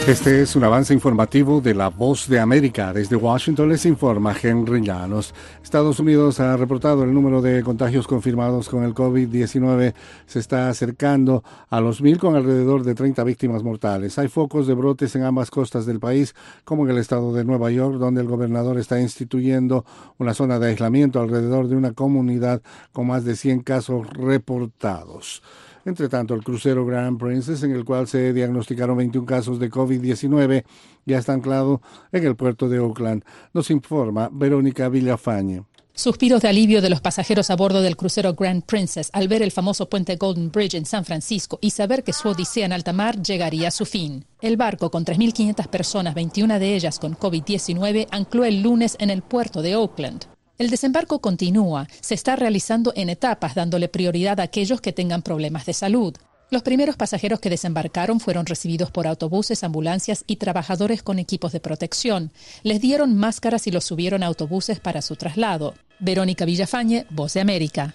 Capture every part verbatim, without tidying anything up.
Este es un avance informativo de La Voz de América. Desde Washington les informa Henry Llanos. Estados Unidos ha reportado el número de contagios confirmados con el COVID diecinueve. Se está acercando a los mil con alrededor de treinta víctimas mortales. Hay focos de brotes en ambas costas del país, como en el estado de Nueva York, donde el gobernador está instituyendo una zona de aislamiento alrededor de una comunidad con más de cien casos reportados. Entre tanto, el crucero Grand Princess, en el cual se diagnosticaron veintiún casos de COVID diecinueve, ya está anclado en el puerto de Oakland. Nos informa Verónica Villafañe. Suspiros de alivio de los pasajeros a bordo del crucero Grand Princess al ver el famoso puente Golden Bridge en San Francisco y saber que su odisea en alta mar llegaría a su fin. El barco, con tres mil quinientas personas, veintiuna de ellas con COVID diecinueve, ancló el lunes en el puerto de Oakland. El desembarco continúa, se está realizando en etapas, dándole prioridad a aquellos que tengan problemas de salud. Los primeros pasajeros que desembarcaron fueron recibidos por autobuses, ambulancias y trabajadores con equipos de protección. Les dieron máscaras y los subieron a autobuses para su traslado. Verónica Villafañe, Voz de América.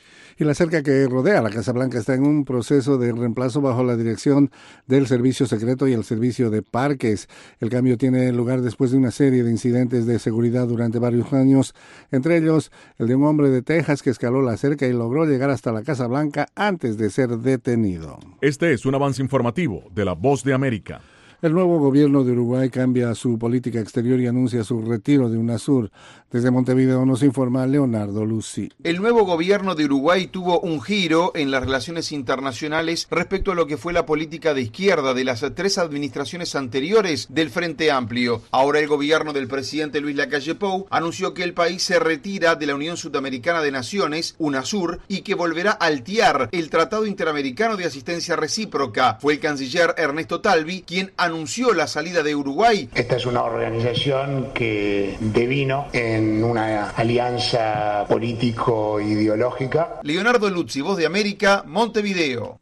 Y la cerca que rodea la Casa Blanca está en un proceso de reemplazo bajo la dirección del Servicio Secreto y el Servicio de Parques. El cambio tiene lugar después de una serie de incidentes de seguridad durante varios años, entre ellos el de un hombre de Texas que escaló la cerca y logró llegar hasta la Casa Blanca antes de ser detenido. Este es un avance informativo de La Voz de América. El nuevo gobierno de Uruguay cambia su política exterior y anuncia su retiro de UNASUR. Desde Montevideo nos informa Leonardo Lucy. El nuevo gobierno de Uruguay tuvo un giro en las relaciones internacionales respecto a lo que fue la política de izquierda de las tres administraciones anteriores del Frente Amplio. Ahora el gobierno del presidente Luis Lacalle Pou anunció que el país se retira de la Unión Sudamericana de Naciones, UNASUR, y que volverá a altear el Tratado Interamericano de Asistencia Recíproca. Fue el canciller Ernesto Talvi quien anunció la salida de Uruguay. Esta es una organización que devino en una alianza político-ideológica. Leonardo Luzzi, Voz de América, Montevideo.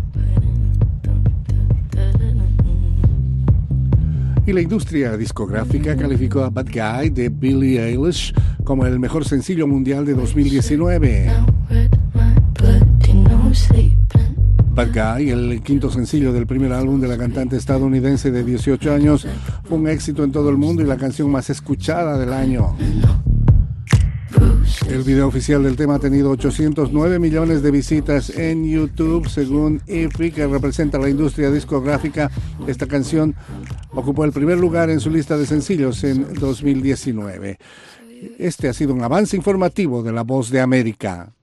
Y la industria discográfica calificó a Bad Guy de Billie Eilish como el mejor sencillo mundial de dos mil diecinueve. Bad Guy, el quinto sencillo del primer álbum de la cantante estadounidense de dieciocho años, fue un éxito en todo el mundo y la canción más escuchada del año. El video oficial del tema ha tenido ochocientos nueve millones de visitas en YouTube, según I F I, que representa la industria discográfica. Esta canción ocupó el primer lugar en su lista de sencillos en dos mil diecinueve. Este ha sido un avance informativo de La Voz de América.